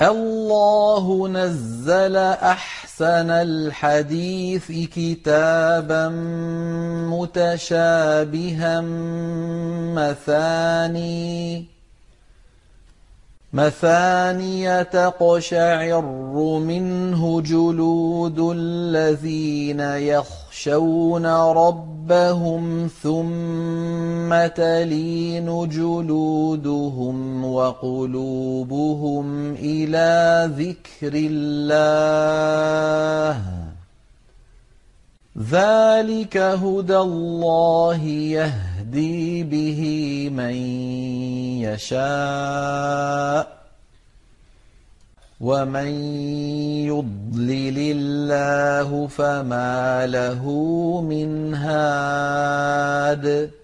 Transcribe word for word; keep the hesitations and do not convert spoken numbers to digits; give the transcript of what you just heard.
الله نزل أحسن الحديث كتابا متشابها مثاني مثانية تقشعر منه جلود الذين يخشون ربهم ثم تلين جلودهم وقلوبهم إلى ذكر الله ذلك هدى الله يهدي به من يشاء ومن يضلل الله فما له من هاد